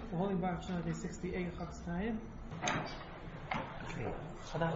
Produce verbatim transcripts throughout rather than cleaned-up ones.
We're holding Baruch Shana Day sixty-eight, Chafetz Chaim. Chadash.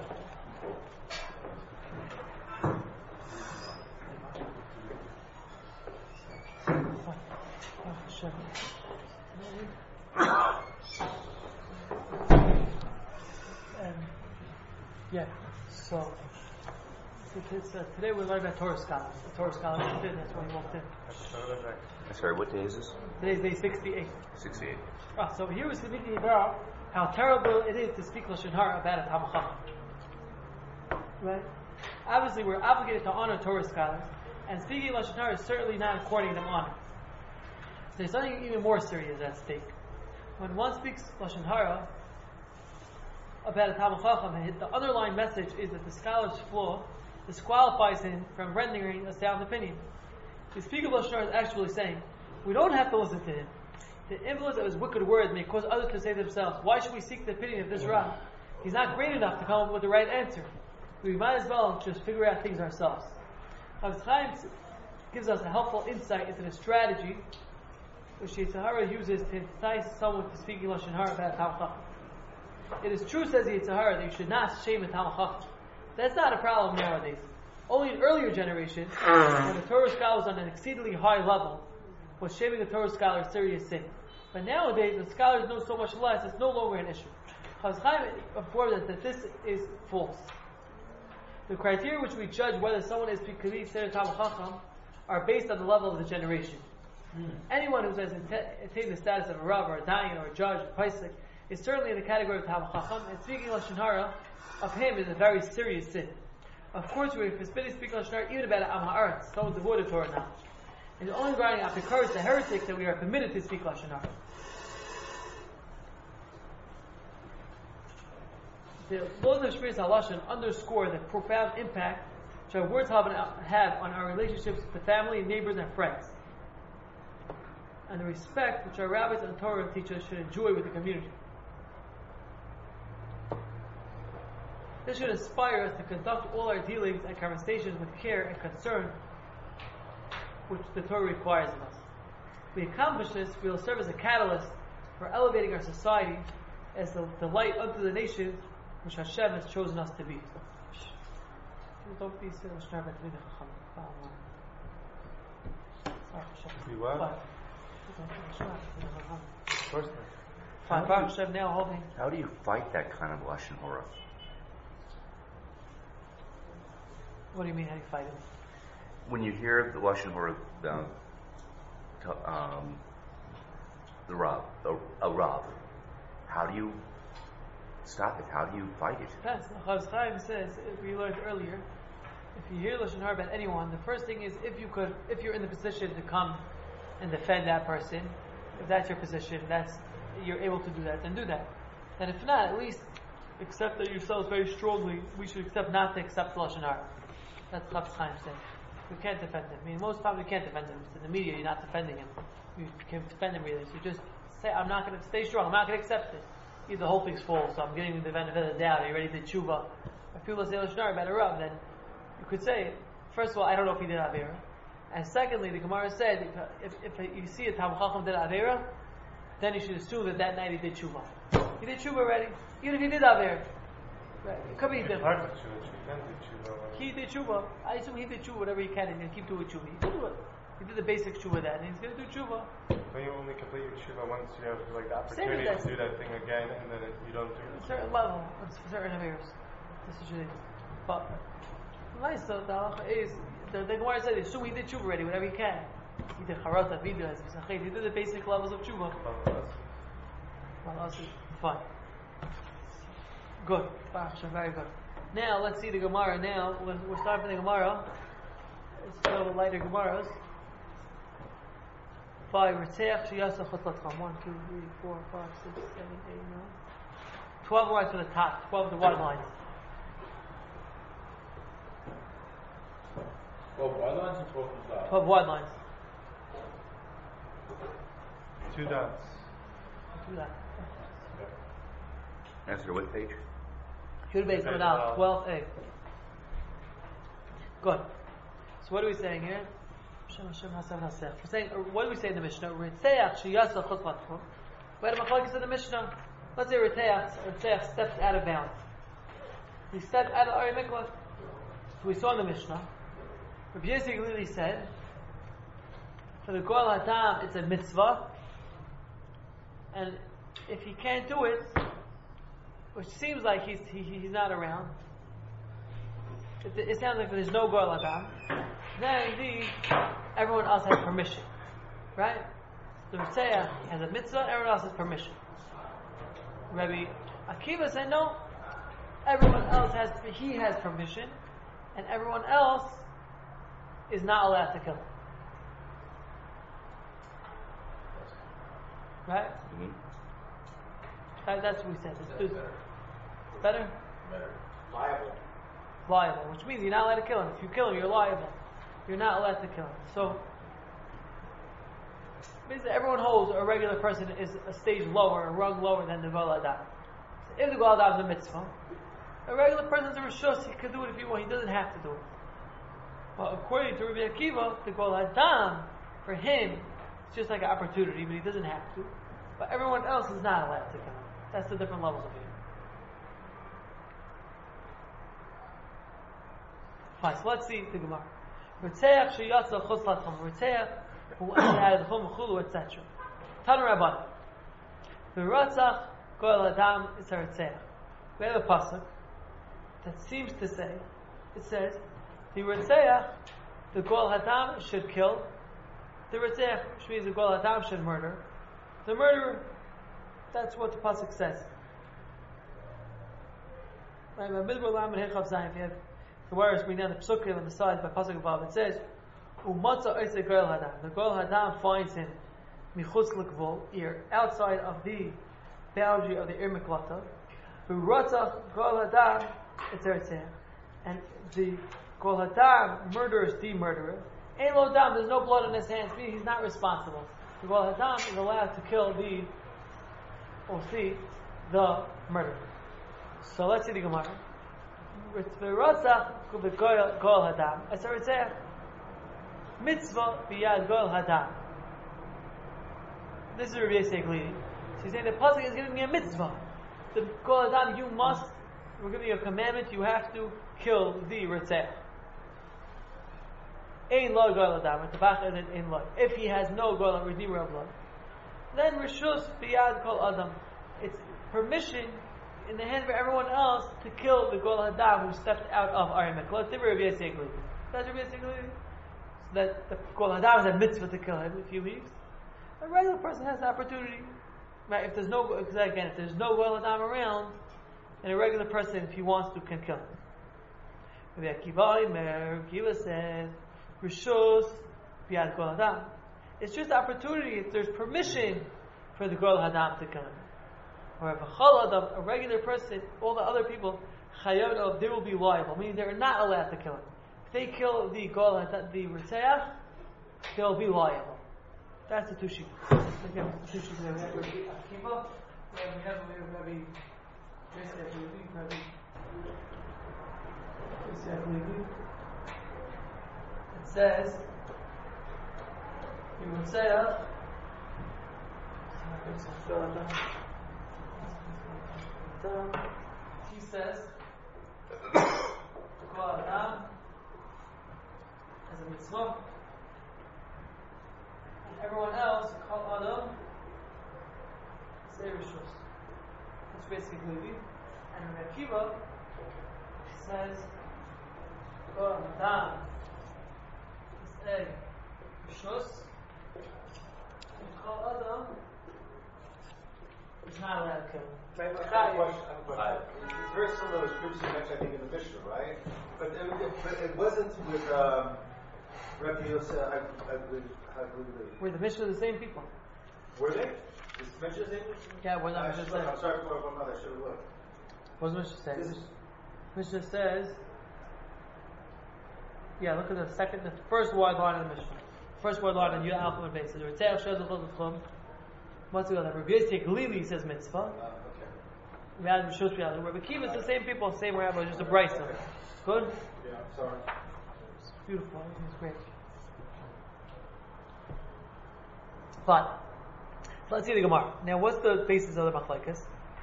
Um, yeah, so, so uh, today we're learning about Torah scholars. The Torah scholars walked in, that's when he walked in. Sorry, what day is this? Today's day sixty-eight. sixty-eight. Ah, so here we're speaking about how terrible it is to speak Lashon Hara about a Talmid Chacham. Right? Obviously, we're obligated to honor Torah scholars, and speaking Lashon Hara is certainly not according them honor. There's something even more serious at stake. When one speaks Lashon Hara about a Talmid Chacham, the underlying message is that the scholar's flaw disqualifies him from rendering a sound opinion. The speaker of Lashon Hara is actually saying, we don't have to listen to him. The influence of his wicked words may cause others to say to themselves, why should we seek the opinion of this Rav? He's not great enough to come up with the right answer. We might as well just figure out things ourselves. Chafetz Chaim gives us a helpful insight into the strategy which Yetzer Hara uses to entice someone to speak Lashon Hara about a Talmid Chacham. It is true, says Yetzer Hara, that you should not shame a Talmid Chacham. That's not a problem nowadays. Only in earlier generations, when the Torah scholar was on an exceedingly high level, was shaming a Torah scholar a serious sin. But nowadays, the scholars know so much less, it's no longer an issue. Chafetz Chaim informs us that this is false. The criteria which we judge whether someone is considered Talmid Chacham are based on the level of the generation. Mm. Anyone who has attained the status of a Rav or a Dayan or a judge or a Paisik is certainly in the category of Talmid Chacham, and speaking Lashon Hara of him is a very serious sin. Of course, we're forbidden to speak Lashon Hara even about Am Ha'aretz, someone devoid of Torah knowledge. It's only regarding Apikoros, the heretic, that we are permitted to speak Lashon Hara. The laws of Shmiras HaLashon underscore the profound impact which our words have on our relationships with family, neighbors, and friends, and the respect which our rabbis and Torah teachers should enjoy with the community. This should inspire us to conduct all our dealings and conversations with care and concern which the Torah requires of us. If we accomplish this, we will serve as a catalyst for elevating our society as the, the light unto the nations which Hashem has chosen us to be. How do you fight that kind of Lashon Hara? What do you mean, how do you fight it? When you hear the Lashon Hara, the, um, the Rav, the, a Rav, how do you stop it? How do you fight it? Depends. Chafetz Chaim says, if we learned earlier, if you hear Lashon Hara about anyone, the first thing is if you could, if you're in the position to come and defend that person, if that's your position, that's you're able to do that, then do that. And if not, at least accept that yourselves very strongly. We should accept not to accept Lashon Hara. That's what Chafetz Chaim said. We can't defend him. I mean, most times we can't defend him. In the media, you're not defending him. You can't defend him really. So you just say, I'm not going to stay strong. I'm not going to accept it. Either the whole thing's false, so I'm giving the benefit of the doubt. Are you ready to tshuva? If people say Lashon Hara about a Rav, then you could say, first of all, I don't know if he did Avera. And secondly, the Gemara said, if, if, if you see a Talmid Chacham did Avera, then you should assume that that night he did tshuva. He did tshuva already, even if he did Avera. Right. It could be different. He did tshuva. I assume he did tshuva whatever he can, and he'll keep doing tshuva. He did do it. He did the basic tshuva then, and he's going to do tshuva. But you only complete your tshuva once you have like the opportunity to do that thing again, and then it, you don't do it. A certain level, it's certain Averas. This is it. But nice though, the halacha is the, the Gemara said, assume he did tshuva already, whatever he can. He did charata, vidu, he did the basic levels of tshuva. Well, that's fine. Good. Very good. Now, let's see the Gemara. Now, we're starting from the Gemara. It's a little lighter Gemaras. Five. Ritzeach sheyasa chotlatcham. One, two, three, four, five, six, seven, eight, nine. Twelve lines to the top. Twelve the wide lines. Twelve wide lines and twelve from the top? Twelve wide lines. Two dots. Two dots. Answer what page? Should be coming out. twelve A. Good. So what are we saying here? We're saying, what do we say in the Mishnah? We had a machlokes in the Mishnah. Let's say Ritzeach, Ritzeach stepped out of bounds. He stepped out of Ari Mikvah. So we saw in the Mishnah. Rabbi Yossi Glili said, for the Goel Hadam, it's a mitzvah, and if he can't do it, which seems like he's he, he's not around, it, it sounds like there's no Goel Hadam, then indeed everyone else has permission, right? The Ritzeach has a mitzvah, everyone else has permission. Rabbi Akiva said no, everyone else has, he has permission, and everyone else is not allowed to kill him. Right? Mm-hmm. That, that's what we said. It's Better. better? Better. Liable. Liable, which means you're not allowed to kill him. If you kill him, you're liable. You're not allowed to kill him. So, basically everyone holds a regular person is a stage lower, a rung lower than the Goel Hadam. So if the Goel Hadam is a mitzvah, a regular person is a rishus, he can do it if he wants, he doesn't have to do it. But according to Rabbi Akiva, the Goel Hadam, for him, it's just like an opportunity, but he doesn't have to. But everyone else is not allowed to kill him. That's the different levels of it. Fine, so let's see the Gemara. Ritzeach sheyatza chutz latchum. Ritzeach who entered out of the chum chulu, et cetera. Tanu Rabbanan. V'ratzach Goel Hadam is a Ritzeach. We have a pasuk that seems to say, it says, the Ritzeach, the Goel Hadam should kill. The Ritzeach, which means the Goel Hadam should murder. The murderer, that's what the pasuk says. Right, if you have the warriors bring down the psukim on the side by pasuk above, it says, "Umatza oisei Goel Hadam." The Goel Hadam finds him michutz l'gvul, here outside of the boundary of the Ir Miklata. V'ratzach Goel Hadam, it's a Ritzeach, and the Goel Hadam murders the murderer. Ein lo dam, there's no blood on his hands, meaning he's not responsible. The Goel Hadam is allowed to kill the, or see, the murderer. So let's see the Gemara. V'ratzach Goel Hadam, it's a Ritzeach. Mitzvah biyad Goel Hadam. This is Rabbi Yossi Glili. So he's saying the pasuk is giving me a mitzvah. The Goel Hadam, you must, we're giving you a commandment, you have to kill the Ritzeach. Ein lo Goel Hadam, the Bach is in lo. If he has no Goel Hadam, redeemer of blood, then Rishus biyad Kol Adam. It's permission in the hands of everyone else to kill the Goel Hadam who stepped out of Ari Mikvah. Let's see Rabbi Yossi Glili. That's Rabbi Yossi Glili. So that the Goel Hadam is a mitzvah to kill him if he leaves. A regular person has the opportunity. Right? If there's no, because again, if there's no Goel Hadam around, then a regular person, if he wants to, can kill him. Rabbi Akiva Imer, Akiva says, Rishos biyad Goel Hadam. It's just opportunity. If there's permission for the Goel Hadam to kill him. Or if a Chol Adam, a regular person, all the other people, Chayav, they will be liable. Meaning they're not allowed to kill him. If they kill the Goel Hadam, the Ritzeach, they'll be liable. That's the two sheets. Again, the two sheets. We have Rabbi Akiva. We have Rabbi Rabbi It says, the Ritzeach. He says, Goel Hadam as a mitzvah. Everyone else, Kol Adam, say Rishus. That's basically Levi. And Rabbi Akiva says, Goel Hadam is a Rishus, and Kol Adam is not allowed to kill. I have a question. I have a question. It's very similar to what was previously mentioned, I think, in the Mishnah, right? But, I mean, it, but it wasn't with um, Rabbi Yossi, I, I believe. Were the Mishnah the same people? Were they? Is the Mishnah the same people? Yeah, what the Mishnah says. I'm sorry for one mother, I should have looked. What does Mishnah say? This is, Mishnah says, yeah, look at the second, the first word line of the Mishnah. First word line on your alphabet basis. Ritzeach shezul chol v'chum. What's the other? Rabbi Yossi Glili says mitzvah. uh, okay. Rabbi Rishus biyad. Rabbi Akiva is the same people, same rabbi, just a brisa. Good? Yeah, sorry. It's beautiful. It's great. But So let's see the Gemara. Now, what's the basis of the machlekes?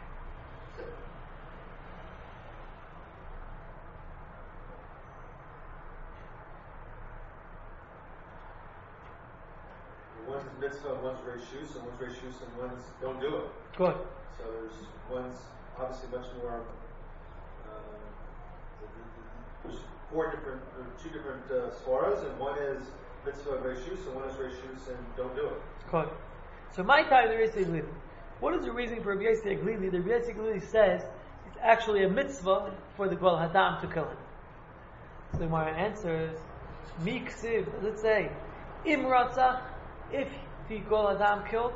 One's mitzvah, one's reshus, and one's reshus, and one's don't do it. Good. So there's one's obviously much more. Uh, there's four different, or two different uh, svaras, and one is mitzvah reshus, and one is reshus and don't do it. Good. So my time, the Rabbi Yossi Glili. What is the reason for Rabbi Yossi Glili? The Rabbi Yossi Glili says it's actually a mitzvah for the Gol Hadam to kill him. So the Gemara answers, Mi ksiv, let's say, Im Ratzach, if the Gol Hadam killed.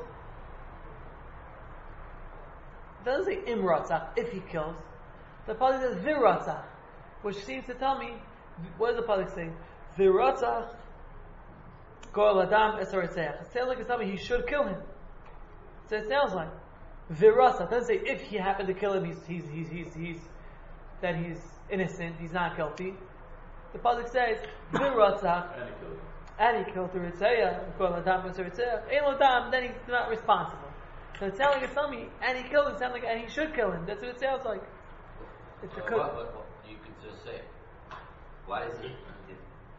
It doesn't say Im Ratzach, if he kills. The pasuk says Vir Ratzach, which seems to tell me, what does the pasuk say? Vir Ratzach, Gol Hadam Eser Etzeach. It sounds like it's telling me he should kill him. So it sounds like Vir Ratzach. It doesn't say if he happened to kill him, he's he's he's he's, he's that he's innocent, he's not guilty. The pasuk says Vir Ratzach. And he killed him. And he killed the Ritzeya, Gol Hadam Eser Etzeach. Ein Lo Dam, then he's not responsible. So it sounds like it's telling me, and he killed him, it sounds like, and he should kill him. That's what it sounds like. It's so a cook. what, what, what, you could just say, why is it, if,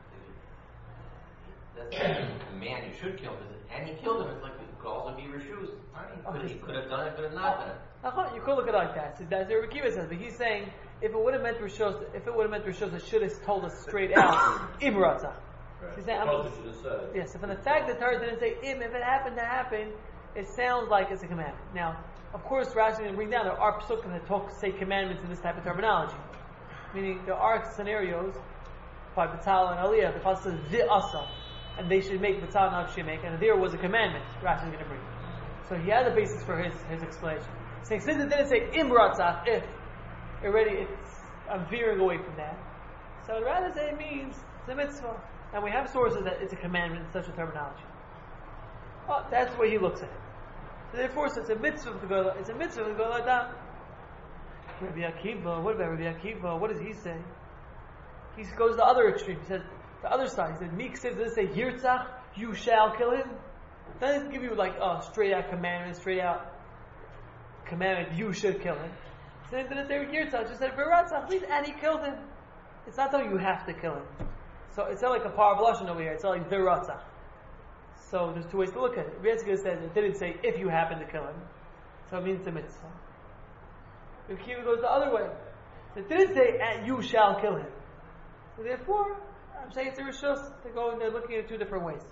if, that's the man you should kill him, and he killed him, it's like it could also be Rishus. I mean, he could have done it, could have not done it. Uh, you could look at it like that. So that's what Rabbi Kiva says, but he's saying, if it would have meant Rishos, if it would have meant Rishos, it should have told us straight out, Im Ratzah. Right. He's saying, I'm, Supposed should have said. yes, so from the fact that Torah didn't say Im, if it happened to happen, it sounds like it's a commandment. Now, of course, Rashi is going to bring down, there are psukim that talk, say commandments in this type of terminology. Meaning, there are scenarios, by Batal and Aliyah, the Pasuk says, V'asa, and they should make Batal and Av make, and there was a commandment, Rashi is going to bring. So he has a basis for his, his explanation. Saying, since it didn't say Im Ratzach, if, already it's, I'm veering away from that. So I'd rather say it means it's a mitzvah. And we have sources that it's a commandment in such a terminology. Well, that's the way he looks at it. So therefore, so it's a mitzvah to go. It's a mitzvah to go like that. Rabbi Akiva, what about Rabbi Akiva? What does he say? He goes the other extreme. He says the other side. He says, "Meek says, does it say Yirtzach? You shall kill him." It doesn't give you like a straight out commandment, straight out commandment. You should kill him. So it didn't say Yirtzach. It just said V'ratzach, please, and he killed him. It's not telling you have to kill him. So it's not like a par of lashon over here. It's not like V'ratzach. So there's two ways to look at it. Rabbi says it didn't say if you happen to kill him, so it means it's a mitzvah. Rabbi Kiva goes the other way. So it didn't say and you shall kill him. So therefore, I'm saying it's a rishus. They're going. They're looking at it two different ways.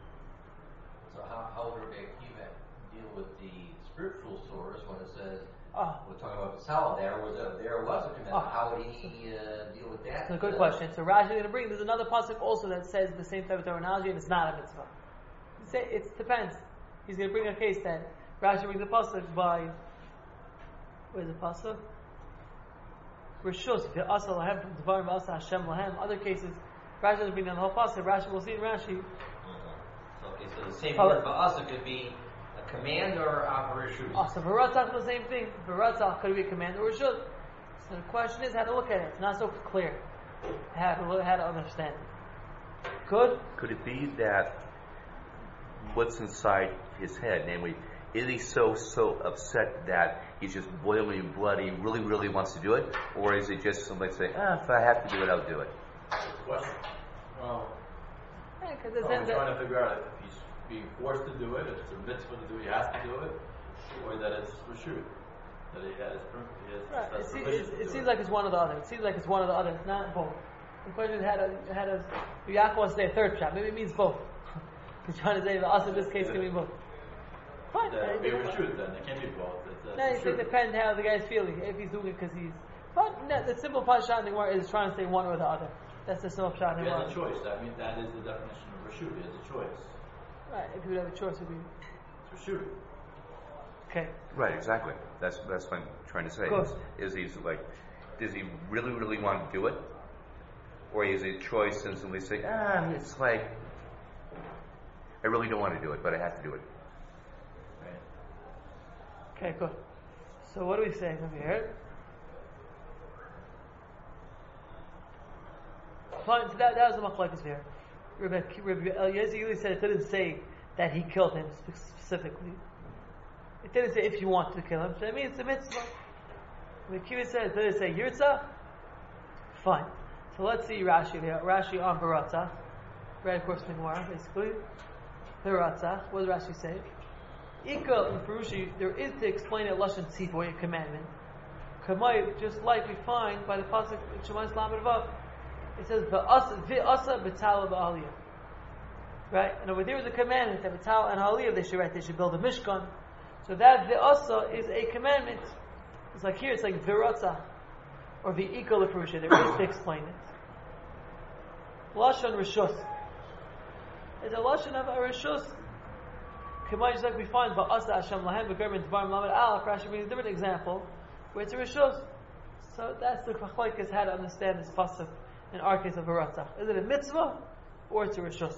So how, how would Rabbi Akiva deal with the spiritual source when it says Oh. we're talking about the salad? There was a there was a commandment. Oh. How would he uh, deal with that? That's a good uh, question. So Rashi is going to bring. There's another pasuk also that says the same type of terminology, and it's not a mitzvah. Say it depends. He's going to bring a case that Rashi brings a pasuk by. Where's the pasuk? Rishus v'asa lahem dvarim v'asa Hashem lahem. Other cases, Rashi doesn't bring down the whole pasuk. Rashi, we'll see in Rashi. Mm-hmm. So, okay, so the same Oh, word for us, it could be a command or a rishus. Oh, so v'ratzach is the same thing. V'ratzach could be a command or a rishus. So the question is how to look at it. It's not so clear. How to look, how to understand it. Good. Could it be that what's inside his head, namely, is he so, so upset that he's just boiling blood, he really, really wants to do it? Or is it just somebody saying, ah, if I have to do it, I'll do it? Question. Well, Yeah, because no, it's we're in trying the, to figure out if he's being forced to do it, if it's a mitzvah to do it, he has to do it, or that it's reshut, that he has, he has, right. has It, seems, permission it, to it do seems it. like it's one or the other. It seems like it's one or the other. It's not both. The question is how to how does Yaakov wants to say a third shot? Maybe it means both. He's trying to say the us in this case can mean both. Fine. That uh, would be reshut then, it can't be both. It's, uh, No, it reshut. depends how the guy's feeling. If he's doing it because he's. But no, the simple pashat in the Gemara is trying to say one or the other. That's the simple pashat in He the has a Gemara. choice. That means that is the definition of reshut. He has a choice. Right. If you would have a choice, it would be It's reshut. okay. Right, exactly. That's that's what I'm trying to say. Of course. Is, is he like, does he really, really want to do it? Or is it a choice and somebody say, ah, it's like, I really don't want to do it, but I have to do it. Right. Okay, good. So what do we say over here? Fine, so that, that was the machlokes here. Rabbi Rabbi Eliezer said it didn't say that he killed him specifically. It didn't say if you want to kill him, so it means it's a mitzvah. The Kiva says, did it say Yirtza? Fine. So let's see Rashi here. Rashi on Baratza. Right, of course, the Gemara, basically. Baratza. What does Rashi say? Ika in Perushi, there is to explain it Lashon Tzivoy, a commandment. Kamay, just like we find by the pasuk in Shemais Lamed Vav. It says, V'asa b'tala b'aliyah. Right? And over there is a commandment that b'tala and aliyah, they should, right, they should build a Mishkan. So that V'asa is a commandment. It's like here, it's like V'ratza. Or V'ika l'Perusha, there is to explain it. Lashon Rishus. It's a Lashon of a Rishus. Kamay, just like we find V'asa Hashem lahem v'germin t'varim lamed alaf, Rashi brings a different example, where it's a Rishus. So that's the Chachloikas how to understand this pasuk in our case of V'ratza. Is it a mitzvah, or it's a Rishus?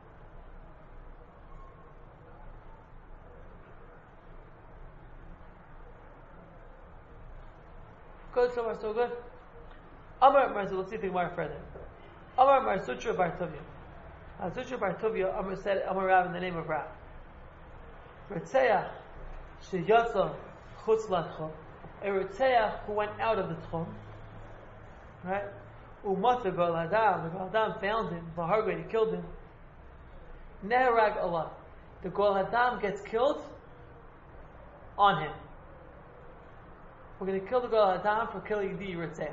Good, so far so good. Amar Mar, let's see if we can more further. Amar Mar Sutra Bar Tuvia. Uh, Sutra Bar Tuvia, Amar said, Amar Rav in the name of Rav. Ritzeach sheyatza chutz latchum. A Ritzeach who went out of the tchum. Right? Umata Gal Adam, the Gal Adam found him, Vahargay, he killed him. Neharag Allah. The Gal Adam gets killed on him. We're going to kill the Gal Adam for killing the Ritzeach.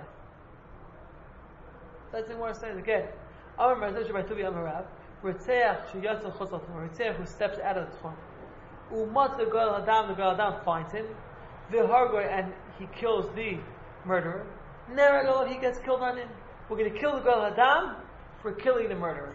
That's the more saying again. Amar Marzuch by Tubi Amarav. Ritzeach sheyatza chutz latchum. Ritzeach who steps out of the tchum. Umat the Gal Adam, the Gal Adam finds him. Vahargay, and he kills the murderer. Neharag Allah, he gets killed on him. We're going to kill the Gal Adam for killing the murderer.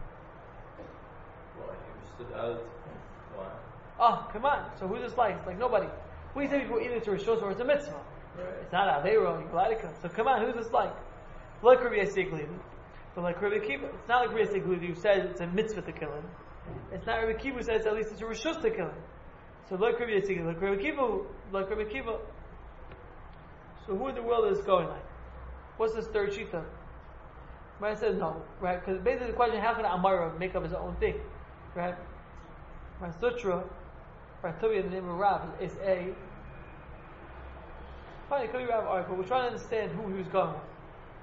Why? He stood out. Why? Oh, come on. So who's this like? It's like nobody. We say before either it's a Rishos or it's a mitzvah. Right. It's not Aveiro, Yigaladika. So come on, who's this like? Like Rabbi Yossi Glili. But like Rabbi Akiva, it's not like Rabbi Yossi Glili who says it's a mitzvah to kill him. It's not Rabbi Akiva who says at least it's a Rishos to kill him. So like Rabbi Yossi Glili, like Rabbi Akiva, like Rabbi Akiva. So who in the world is this going like? What's this third shita? Right, says no, right? Because basically the question, how can Amara make up his own thing, right? My sutra, right? Toby in the name of Rav is a. Fine, it could be Rav, alright, but we're trying to understand who he was going with.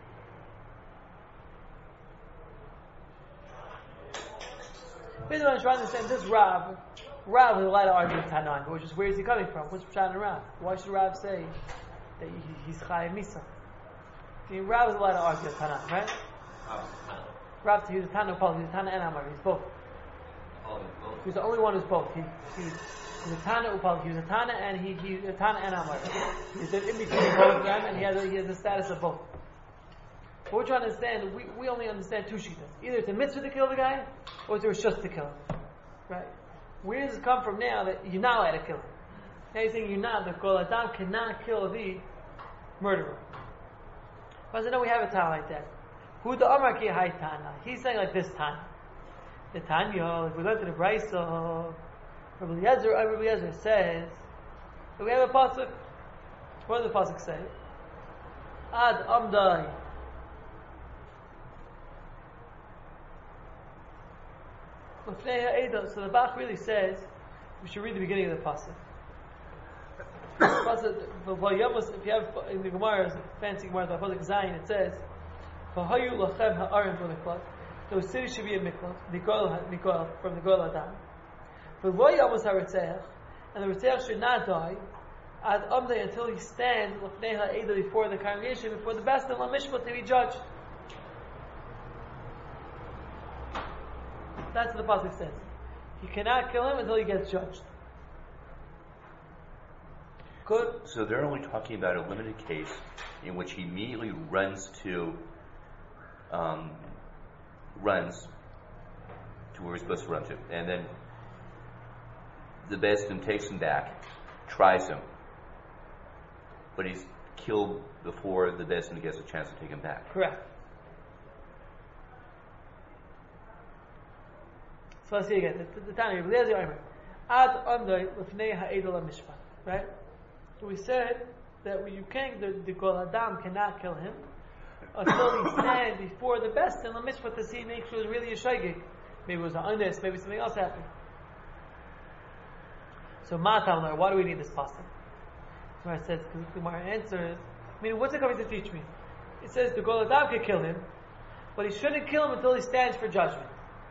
Basically, I'm trying to understand this Rav. Rav is allowed to argue with Tanan, but which is where is he coming from? What's Pshat in Rav? Why should Rav say that he, he's Chayav Misa? I mean, Rav is allowed to argue with Tanan, right? Rav, he was a Tana Paul, he was a Tana and Amar, he's both. He's the only one who's both. He, he, he's a Tana Upal, he was a Tana and he, he's a Tana and Amar. He's in between both of them and he has, a, he has the status of both. But we're trying to understand, we, we only understand two shittas. Either it's a mitzvah to kill the guy, or it's a rishus to kill him. Right? Where does it come from now that you're not allowed to kill him? Now you're saying you're not, the Kol Adam cannot kill the murderer. But I know we have a Tana like that. Who the Amar ki hai Tana? He's saying like this Tana. The Tanya, if we go to the Brisa, Rabbi Eliezer, Rabbi Eliezer says that we have a pasuk. What does the pasuk say? Ad Amdai. So the Bach really says we should read the beginning of the pasuk. If you have in the Gemara, fancy Gemara, the pasuk Zayin, it says, "V'hayu lachem ha'arim v'miklat." Those cities should be a miklat, mikol from the Gol Adam. V'lo yamos ha'ritzeach, and the ritzeach should not die ad amdei until he stands l'fnei ha'eda before the congregation, before the best and lamishpat to be judged. That's what the pasuk says. You cannot kill him until he gets judged. Good. So they're only talking about a limited case in which he immediately runs to, um, runs to where he's supposed to run to, and then the Bezdin takes him back, tries him, but he's killed before the Bezdin gets a chance to take him back. Correct. So let's see again. The Tanya, Ad Amdai Lefnei Ha'edel HaMishpat. Right? So we said that when you can't, the, the Kol Adam cannot kill him until he stands before the best in the Mishpat to see, make sure it's really a shaygig. Maybe it was an honest, maybe something else happened. So Matam, why do we need this pasuk? So I said, because the Gemara answers, I mean, what's it coming to teach me? It says the Gol Adam could kill him, but he shouldn't kill him until he stands for judgment.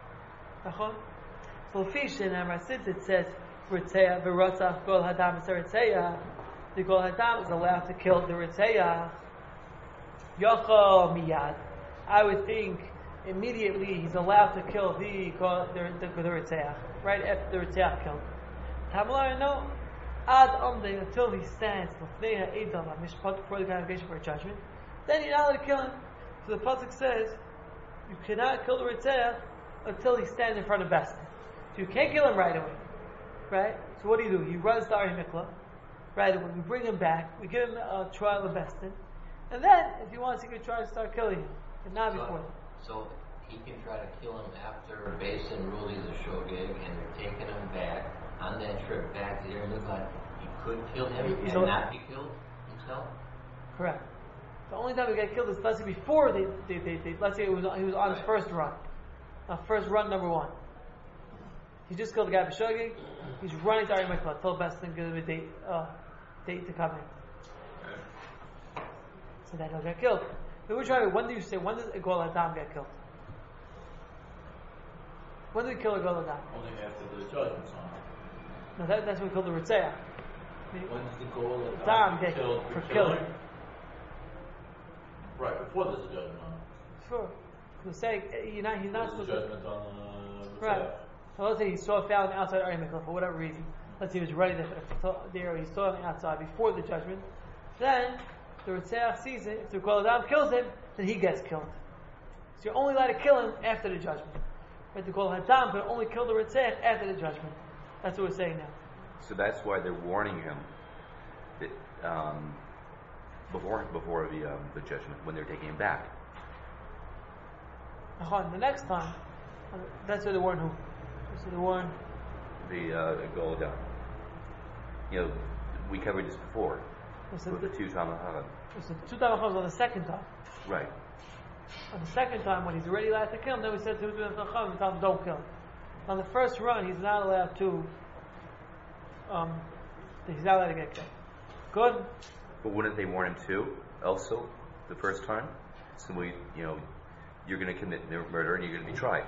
So Fish in Amar Since it says Ritzeya v'Rotzach Gol Hadam Ritzeya, the Gol Hadam is allowed to kill the Ritzeya. Yocho miyad. I would think immediately he's allowed to kill the the the, the Ritzeya, right after the Ritzeya killed. Tamlar no. Ad Omdei, until he stands before the congregation for a judgment, then you're not allowed to kill him. So the pasuk says you cannot kill the Ritzeya until he stands in front of Bestin. So you can't kill him right away, right? So what do you do? He runs to Ari Mikla, right away. We bring him back. We give him a trial of Bestin, and then if he wants, he can try to start killing him, but not so, before. So he can try to kill him after Basin ruled he's a shogeg, and they're taking him back on that trip back to Yerushalayim. He could kill him He's and a, not be killed himself. Correct. The only time he got killed is let's say before they, they, they, they let's say it was he was on his first run, uh, first run number one. He just killed the guy B'Shogeg. He's running to Ari Mikla. Told Bestin give him a date, uh, date to come in. So then he'll get killed. But we're trying. When do you say? When does a Gol Adam get killed? When do we kill a Gol Adam? Only after the judgment's on. No, that, that's when we kill the Ritzeya. When does the Gol Adam Adam get killed for for killing? killing? Right, before there's a judgment on him. Sure. We're saying you're not, he's not There's a supposed to. judgment on the Right. Ritzeya. So let's say he saw found outside Ari Mikla for whatever reason. Let's say he was ready there. He saw him outside before the judgment. Then the Ritzeya sees it. If the Gol Adam kills him, then he gets killed. So you're only allowed to kill him after the judgment. But the Gol Adam can only kill the Ritzeya after the judgment. That's what we're saying now. So that's why they're warning him that um, before before the um, the judgment when they're taking him back. The next time, that's what they warn who? That's what they warn. The uh, Gol Adam. You know, we covered this before Listen, with the two Tamachim. So two times on the second time. Right. On the second time, when he's already allowed to kill him, then we said to him, tell him don't kill him. On the first run, he's not allowed to. Um, he's not allowed to get killed. Good. But wouldn't they warn him too? Also, the first time, so we, you know, you're going to commit murder and you're going to be tried.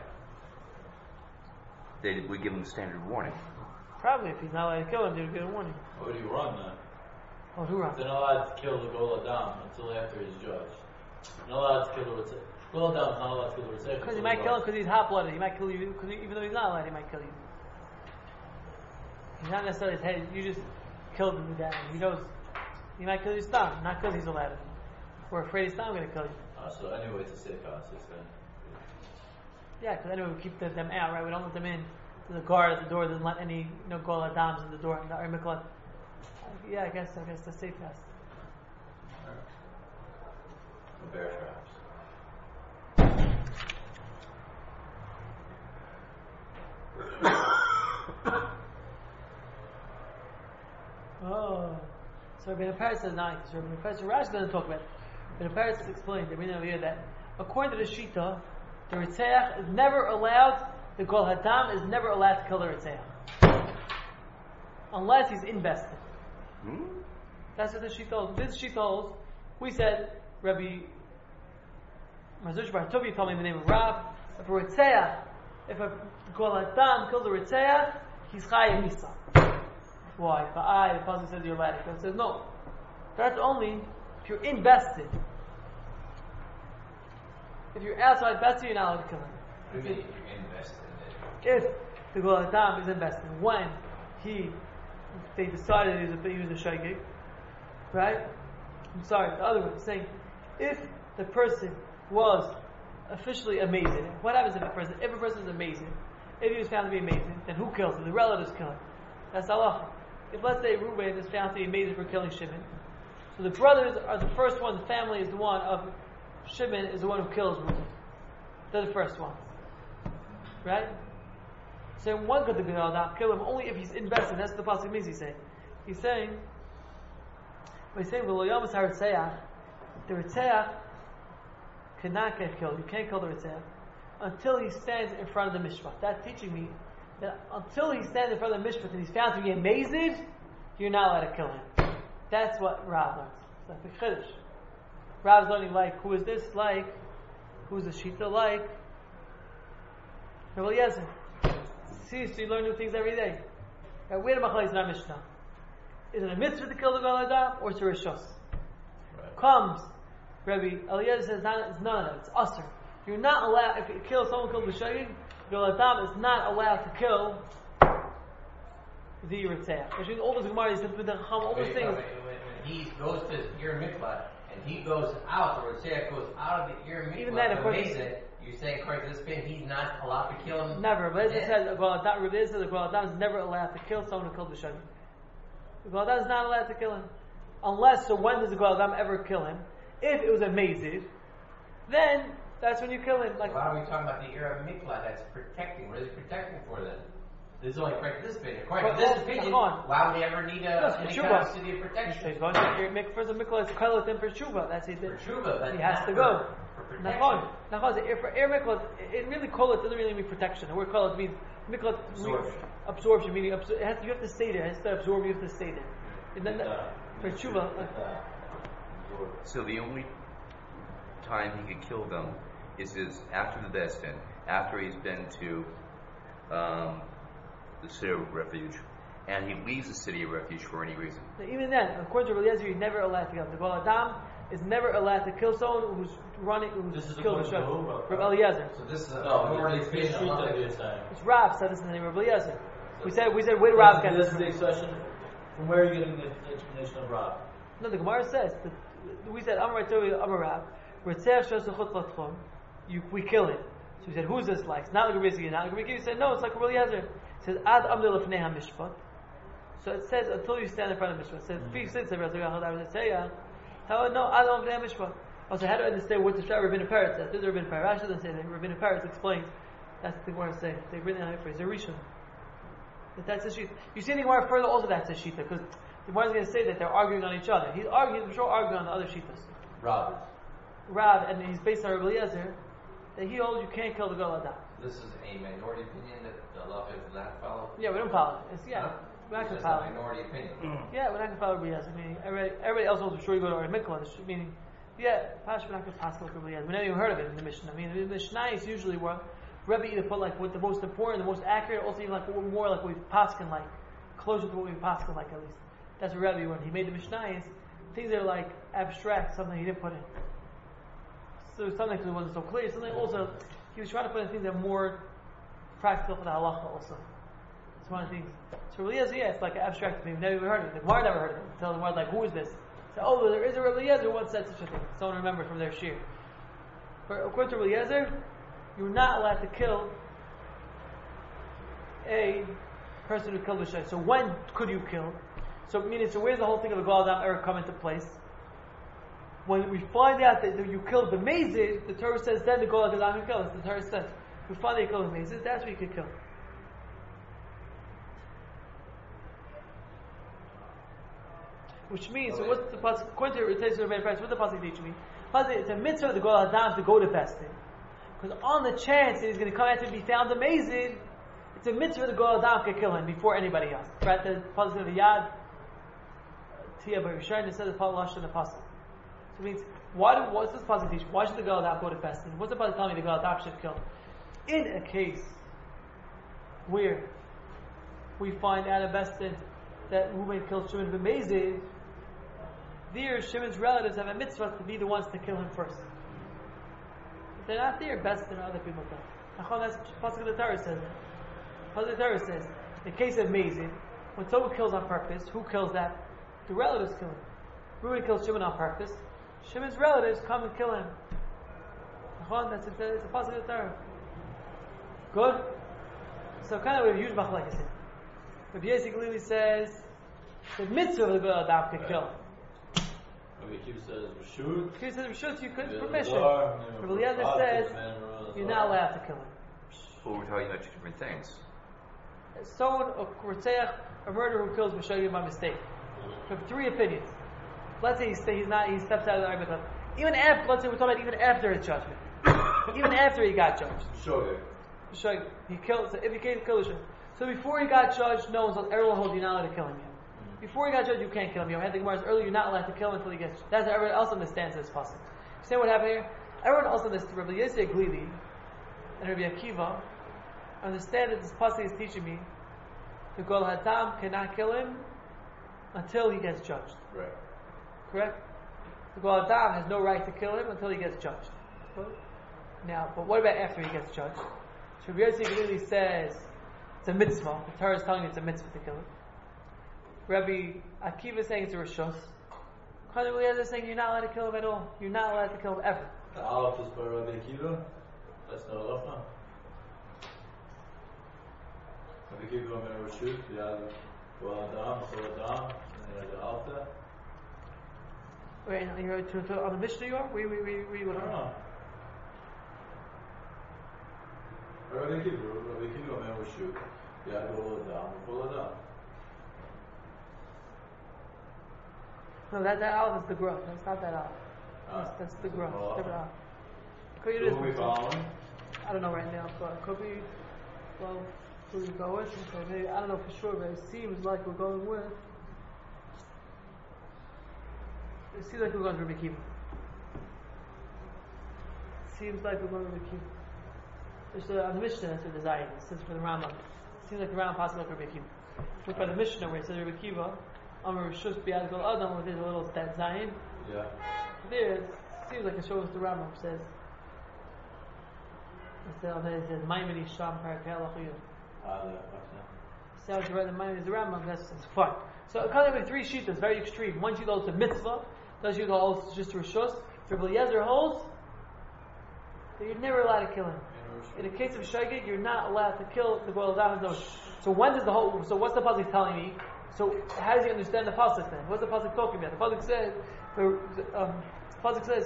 They we give him the standard warning. Probably, if he's not allowed to kill him, they'd get a warning. Where do you run then? Oh, who runs? They're not allowed to kill the Gol Adam until after he's judged. They're not allowed to kill the Ritzeya. Gol Adam is not allowed to kill the Ritzeya. Because he might kill him because he's hot-blooded. He might kill you, because even though he's not allowed, he might kill you. He's not necessarily his head. You just killed him to death. He knows he might kill you stam, not because he's allowed. We're afraid he's not going to kill you. Uh, so anyway, it's a safe house. It's then. Yeah, because anyway we keep the, them out, right? We don't let them in. So the guard at the door doesn't let any no Gol Adams in the door. Or Miklat. Yeah, I guess I guess the safe house. The bear traps. Oh, so Rabbeinu Peretz says nine. So Rabbeinu Peretz, Rashi doesn't talk about it. Rabbeinu Peretz explained. Rabbeinu over here that according to the Shita, the Ritzeach is never allowed. The Gol Hadam is never allowed to kill the Ritzeach unless he's invested. Hmm? That's what the Shita holds. This Shita holds. We said Rabbi Mazush Bar Tobi told me in the name of Rab. If a Ritzeach, if a Gol Hadam kills a Ritzeach, he's Chayim Misa. Why? But I, the pasuk says you're allowed to kill. It says no. That's only if you're invested. If you're outside Betsy, you're not allowed to kill him. What do you mean you're invested in If the Gol Hadam is invested, when he, they decided he was a, he was a shaygig, right? I'm sorry, the other way, saying, if the person was officially amazing, what happens if a person, if a person is amazing, if he was found to be amazing, then who kills him? The relatives kill him. That's halacha. If let's say Reuben is found to be amazing for killing Shimon, so the brothers are the first ones, the family is the one of Shimon is the one who kills Reuben. They're the first ones. Right? So one could not kill him only if he's invested. That's what the pasuk means. He's saying. He's saying. He's saying the loyamas haritzeach. The ritzeach cannot get killed. You can't kill the ritzeach until he stands in front of the mishpat. That's teaching me that until he stands in front of the mishpat and he's found to be amazed, you're not allowed to kill him. That's what Rav learns. That's the chiddush. Rav's learning like, who is this like? Who's the shita like? Rabbi Eliezer. See, so you learn new things every day. Right, where the machlokes is in our Mishnah? Is it a mitzvah to kill the Gadol Adam or it's a rishos? Right. Comes, Rabbi Eliezer says it's none of that. It's usher. You're not allowed, if you kill someone killed b'shogeg, Gadol Adam is not allowed to kill the Yitzhak. Which means all those Gemara, all those things. When he goes to his Ir Miklat and he goes out, or Yitzhak goes out of the Ir Miklat, even then, of course, you're saying, according to this opinion, he's not allowed to kill him? Never. But it says, Rabbi says the Gadol Adam is never allowed to kill someone who killed b'shogeg. The Gadol Adam is not allowed to kill him. Unless, so when does the Gadol Adam ever kill him? If it was a mazid, then that's when you kill him. Like, why are we talking about the era of Miklat that's protecting? What is he protecting for then? This is only according to this opinion. According to this opinion, why would he ever need a, no, any kind of city of protection? First of Miklat is Kalat and for Tshuva. That's it. For Tshuva, he has to go. Nachon. Nachon. For air Miklat, it really Kalat doesn't really mean protection. The word Kalat means Miklat absorption. Absorption, meaning absor- it has to, you have to stay there. It has to absorb. You have to stay there. And then uh, for Tshuva. Uh, so the only time he could kill them is, is after the Bestin, after he's been to um, the city of refuge, and he leaves the city of refuge for any reason. So even then, according to Rabbi Eliezer, you're never allowed to kill. The Gadol Adam is never allowed to kill someone who's running, who's this is killed the Rabbi Eliezer. So this is a no, authority it's based on It's Rav said this in the name of Rabbi Eliezer. We said we said where Rav can. This is the expression. From where are you getting the explanation of Rav? No, the Gemara says that we said Amar Torah Amar Rav. You we kill him. So we said, who's this like? It's not like Rabbi Eliezer. Not like Rabbi Eliezer. He said, no, it's like Rabbi Eliezer. It says Ad Amdel Lefnei HaMishpat. So it says until you stand in front of Mishpat. It says three six. Rabbi Eliezer say, how no Ad Amdel Lefnei HaMishpat. Also, how do I understand what the Shah Rabbeinu Peretz says? This is Rabbeinu Peretz. Rashi doesn't say that. Rabbeinu Peretz explains. That's what the Gemara saying. They've written it for Zerishon. That that's a sheet. You see the Gemara further. Also, that's a shita because the Gemara is going to say that they're arguing on each other. He's arguing, I'm sure, arguing on the other shitas. Rav. Rav, and he's based on Rabbi Eliezer that he holds you can't kill the Gadol Adam. This is a minority opinion that the law is not followed. Yeah, we don't follow. It's, yeah, no? we're not going to It's follow. a minority opinion. Mm. Yeah, we're not going to follow Rabbi Eliezer. Meaning everybody, everybody else holds for sure you go to Rabbi Mikla. Meaning, yeah, Pash, we're not going to pass like Rabbi Eliezer. We never even heard of it in the Mishnah. I mean, the Mishnah is usually where Rabbi either put like what the most important, the most accurate, also even like what we're more like what we paskin like, closer to what we paskin like at least. That's what Rabbi when he made the Mishnah is things that are like abstract, something he didn't put in. So something because it wasn't so clear. Something also he was trying to put in things that are more practical for the halacha also. It's one of the things. So Rabbi Eliezer, yeah, it's like an abstract thing. We've never even heard of it. The Gemara never heard of it. Tell the Gemara like, who is this? So, oh, there is a Rabbi Eliezer who once said such a thing. Someone remembered from their shir. But according to Rabbi Eliezer, you're not allowed to kill a person who killed a shayt. So when could you kill? So meaning, so where's the whole thing of the Gadol Adam ever come into place? When we find out that you killed the mazid, the Torah says then the Gadol Adam can kill us. The Torah says we find that you killed the mazid, that's what you could kill. Which means, so what's the pasuk? According to the Rebbeinu Peretz, what's the pasuk teach me? It's a mitzvah of the Gadol Adam to go to Bestin. Because on the chance that he's going to come after and be found amazing, it's a mitzvah to go Adam can kill him before anybody else. Right? The pasuk of the Yad Tia by Rishon it says the Palash and the pasuk. So it means why do what's this pasuk teach? Why should the Gadol Adam go to Bestin? What's the pasuk telling me the Gadol Adam should kill? In a case where we find out of Bestin that Reuben killed Shimon b'mezid, there Shimon's relatives have a mitzvah to be the ones to kill him first. If they're not there, best than other people kill. That's Pasuk of the Torah says that. Pasuk of the Torah says, in case of Mazid, when someone kills on purpose, who kills that? The relatives kill him. Reuben kills Shimon on purpose. Shimon's relatives come and kill him. That's a, it's a Pasuk of the Torah. Good? So kind of we have a huge machlekes here. Rabbi Yossi clearly says the mitzvah of the Gadol Adam can kill. Rabbi Akiva says Rishut. He says Rishut, you couldn't permission. Rabbi Eliezer says you're not allowed to kill him. Well, we're talking about two different things. Someone, a Kurtzeach, a murderer who kills B'shogeg by mistake. We have three opinions. Let's say he's, he's not, he steps out of the argument. Even after, let's say we're talking about even after his judgment. Even after he got judged. B'shogeg. B'shogeg. He killed, so if he killed, killed B'shogeg. So before he got judged, no one's everyone holds you're not allowed to kill him yet. Mm-hmm. Before he got judged, you can't kill him. You know, I had the Gemara's earlier, you're not allowed to kill him until he gets. That's how everyone else understands this possible. You see what happened here? Everyone else understands. Rabbi Yosef Glili and Rabbi Akiva understand that this pasuk is teaching me the Gol Hadam cannot kill him until he gets judged. Right. Correct? The Gol Hadam has no right to kill him until he gets judged. Now, but what about after he gets judged? So Rabbi Yosef Glili says it's a mitzvah. The Torah is telling you it's a mitzvah to kill him. Rabbi Akiva is saying it's a rishus. Khan Eliezer is saying you're not allowed to kill him at all. You're not allowed to kill him ever. The Aleph is by Rabbi Akiva. That's no halacha. Rabbi Akiva Omer Rishut. You have Gol Adam, Gol Adam, and you have the Alta. Wait, you're to, to, on the Mishnah you are? We we we we I don't know. Rabbi Akiva, Rabbi Akiva Omer Rishut. You have Gol Adam, Gol Adam. No, that that Aleph is the growth. That's not that Aleph. Ah, That's, that's the growth. oh. Different Aleph. Could Who you are we just, following? I don't know right now, but it could be, well, who we go with? Okay, maybe, I don't know for sure, but it seems like we're going with, it seems like we're going with Rabbi Akiva. Seems like we're going with Rabbi Akiva. There's a, on the Mishnah, that's a design. It says for the Rambam. Seems like the Rambam passes like Rabbi Akiva. Look by the Mishnah where it says Rabbi Akiva, Amar Rishus B'Yad Gol Adam, where there's a little that Zion. Yeah. There, it seems like it shows the Rambam says. It says, it says Maimoni Sham Parakel Achiyah. Ah, the what's that? Sounds right. The Maimoni is the Rambam. That's, that's fine. So it comes with three sheets. Very extreme. One sheet holds to mitzvah. Another sheet holds just to rishus. Rabbi Eliezer holds that you're never allowed to kill him. In the case of shogeg, you're not allowed to kill the Gol Adam. No. So when does the whole? So what's the pasuk telling me? So how does he understand the pasuk then? What's the pasuk talking about? The pasuk says, the um, pasuk says,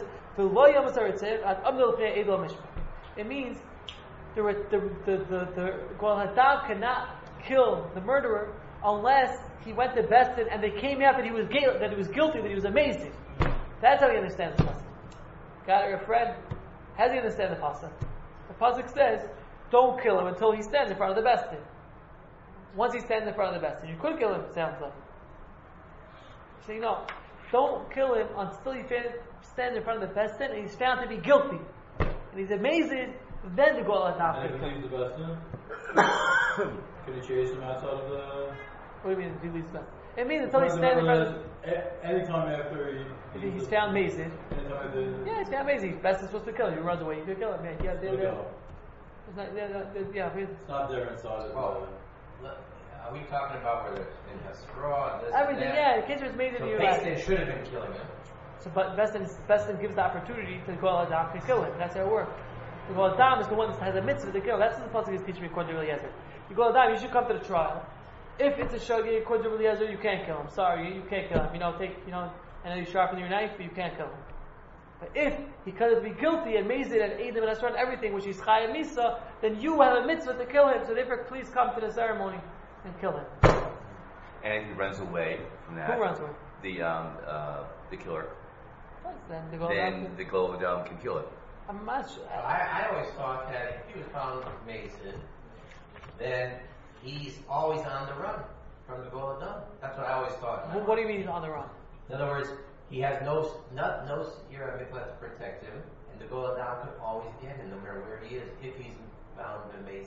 it means the the the the, the Gol Hadam cannot kill the murderer unless he went to Bestin and they came out that he was gay, that he was guilty, that he was amazing. That's how he understands the pasuk. Got it, your friend? How does he understand the pasuk? The pasuk says, don't kill him until he stands in front of the Bestin. Once he stands in front of the Bestin, you could kill him, it sounds like. So you know, don't kill him until he stands in front of the Bestin and he's found to be guilty. And he's amazing, then the Gol Hadam And can if kill he him. leaves the Bestin, can you chase him outside of the... What do you mean if he leaves the Bestin? It means until he stands in front of the... Anytime after he... if he's found amazing. Anytime after... Yeah, he's found amazing. Bestin's supposed to kill him. He runs away, you could kill him. Yeah, yeah, they're, Look they're, out. it's not, they're, they're, they're, yeah, it's, It's not there inside of Well, the... look, are we talking about whether it's in a straw? This everything, and yeah, that? the case was amazing So to you. Basin should have been killing him. So, but Bestin, Bestin gives the opportunity to the Gol Hadam to kill him. That's how it works. The Gol Hadam is the one that has a mitzvah to kill. That's what the pasuk is teaching me according to Eliezer. The Gol Hadam, you should come to the trial. If it's a shogeg according to Eliezer, you can't kill him. Sorry, you, you can't kill him. You know, take, you know, I know you sharpen your knife, but you can't kill him. But if he could be guilty and mazed and Eidim and Asra and everything, which is Chayim Misa, then you have a mitzvah to kill him. So therefore, please come to the ceremony and kill him. And he runs away from that. Who runs away? The um uh the killer. Then the Gol Then Hadam. the Gol Hadam can kill him. I'm not sure. I, I always thought that if he was found Mason, then he's always on the run from the Gol Hadam. That's what I always thought. What, what do you mean he's on the run? In other words, he has no not no Yira Mikla to protect him, and the Gol Hadam could always get him no matter where he is if he's bound in Mason.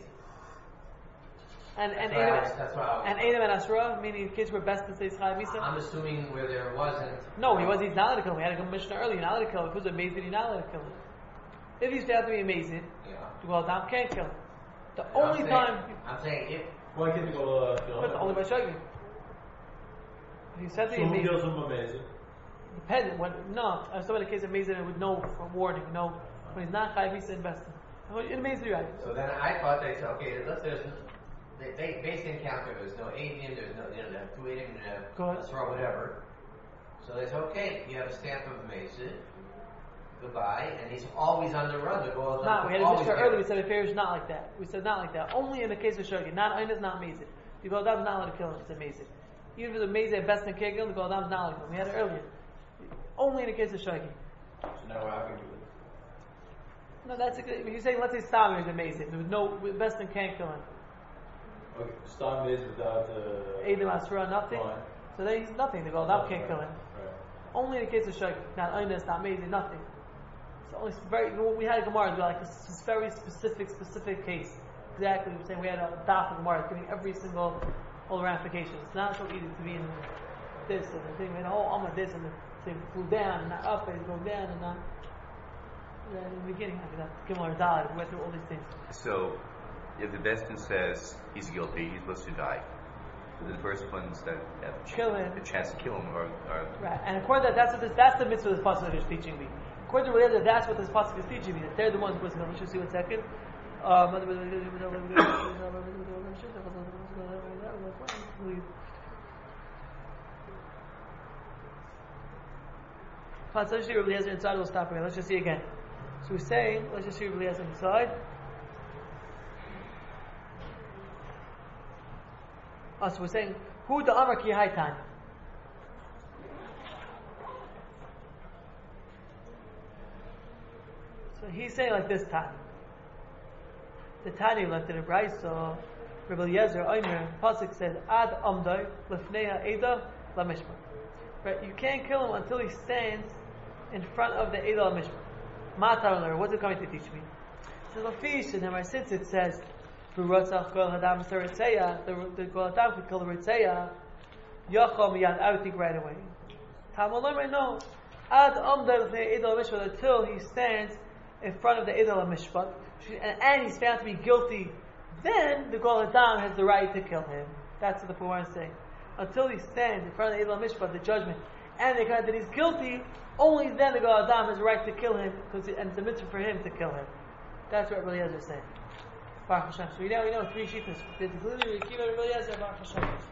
And and That's what I Eidim always- that's what I always and thought. Eidim and Asra, meaning kids were best to say Chayim Misa. I'm assuming where there wasn't. No, he was. He's not allowed to kill him. We had a Mishnah earlier. You're not allowed to kill him. If he was amazing, you're not allowed to kill him. If he's found to be amazing, Yeah. the Gol Hadam can't kill him. The I'm only saying- time, I'm saying if Why can't he go uh, kill but him? only by shogeg. If he's found to So be who amazing, kills him amazing? depends. When no, I saw in the case of amazing with no warning, no. When he's not Chayim Misa invested. In amazing, you're right. so, then I thought they said, okay, let's there's they, they based encounter. There's no Avian. There's no you know they have two Avian. They Go have ahead. Asra, whatever. So they said, okay, you have a stamp of Mason. Goodbye, and he's always on the run. The Gol Hadam Not. We could had a always Mishnah get earlier. him. We said affair is not like that. We said not like that. Only in the case of shogeg. Not Eidim is not amazing. The Gol Hadam is not allowed to kill him. It's amazing. Even if it's amazing, best and can't kill him, the Gol Hadam is not allowed to kill him. We had it earlier. Only in the case of shogeg. So now we're happy with it. No, that's a good. You're saying, let's say Stam is amazing. There was no best and can't kill him. Okay, Stam is without uh, Eidim Asura, nothing. Fine. So then he's nothing. The Goladam Nothing, can't kill him. Right. Only in the case of Shogeg, not Oinus, not Mezi, nothing. So only very. When we had a Gemara, it'd be like this is very specific, specific case. Exactly, we're saying we had a daf of Gemara giving every single all the ramifications. It's not so easy to be in this and the thing. We had a whole Amma this and the thing flew down and not up and go down and not. And in the beginning, after that, Gemara died. We went through all these things. So, if the Bestin says he's guilty, he's supposed to die. The first ones that have Kill him. the chance to kill him are, are Right, and according to that, that's what this, that's the mitzvah this pasuk is teaching me. According to Rabbi Eliezer, that's what this pasuk is teaching me. That they're the ones who listen. Let's just see one second. Um, let's just see Rabbi Eliezer inside. We'll stop again. Let's just see again. So we're saying, let's just see Rabbi Eliezer inside. Oh, so we're saying, who the Amar ki haitan? So he's saying like this time. The Tani left in a Bryce, so Rabbi Eliezer, Omer, Pasuk says, Ad amdoi, lefneha eda, la mishma. Right, you can't kill him until he stands in front of the eda la mishma. Matar, what's it coming to teach me? So Lafish, and since it says, the the Kol Hadam could kill the Ritzeya, Yachom Yad, I would think right away. Tamalom, no. Ad Amdel Idol Mishpat until he stands in front of the Idol Mishpat, and he's found to be guilty, then the Kol Hadam has the right to kill him. That's what the Quran is saying. Until he stands in front of the Idol Mishpat, the judgment, and they find that he's guilty, only then the Kol Hadam has the right to kill him, because and it's a mitzvah for him to kill him. That's what Rabbi Eliezer is saying. Baruch Hashem. So we know we know three sheep. There's the Glili, Rikiva, Rabbi Eliezer, Baruch Hashem.